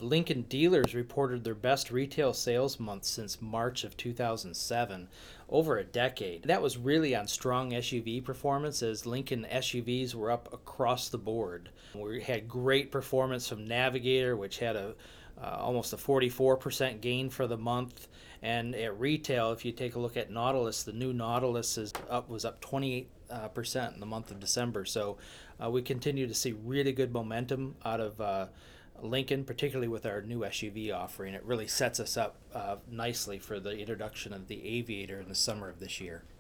Lincoln dealers reported their best retail sales month since March of 2007, over a decade. That was really on strong SUV performance, as Lincoln SUVs were up across the board. We had great performance from Navigator, which had almost a 44% gain for the month. And at retail, if you take a look at Nautilus, the new Nautilus was up 28% in the month of December. So we continue to see really good momentum out of Lincoln, particularly with our new SUV offering. It really sets us up nicely for the introduction of the Aviator in the summer of this year.